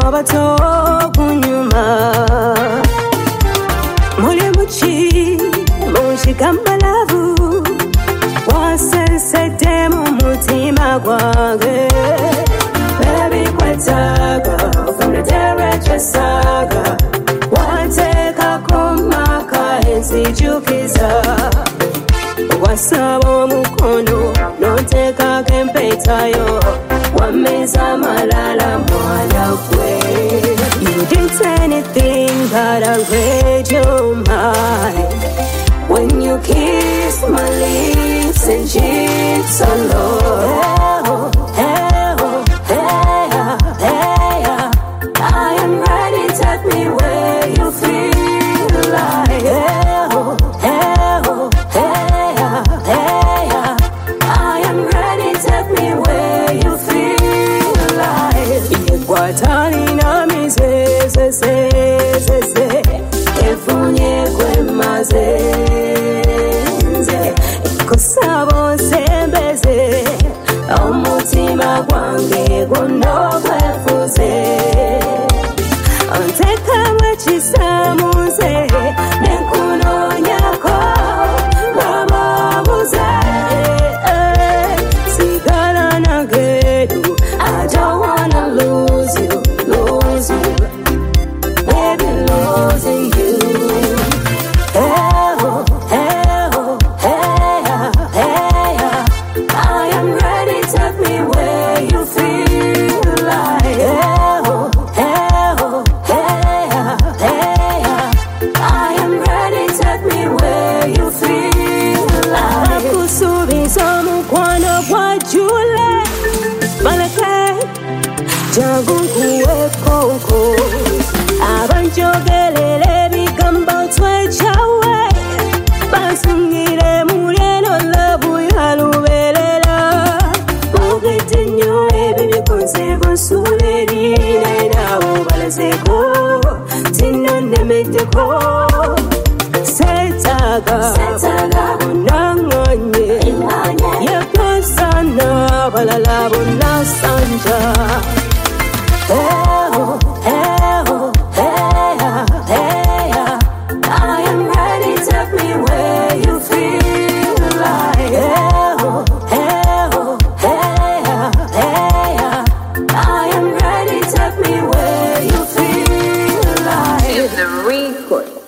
bato kunyuma Muli muchi Mushikambalavu Wasensete mu mutima gwange Baby kwetaga From the director saga Wateka kumaka ensijukiza Wasabo mukono Noteka kempetayo Wameza malala mwana kwe You didn't say anything but I read your mind When you kiss my lips and cheeks alone I am ready, take me where you feel like I am ready, take me where you feel like Iguatani na mi se Kefunye kwe mazenze Kusabo sembeze Omutima gwange guno kwefuze Anteka mwechisamuze Nekuno nyako Mababuze Sigala na gedu I don't wanna lose you Baby, losing you I am ready, take me where you feel like I am ready, take me where you feel like Kusubiza mukwano kwa jule Malake Jangu kuwe koko Abanjogelele bigambo twechawe Basungire muleno labu yalubelela Bogete nyo ebibi konsego suleri Nainawo balazeko Tino nemeteko Setaga Unanganye Yekasana balala bunasanja I am ready, take me where you feel like I am ready, take me where you feel like It's the record.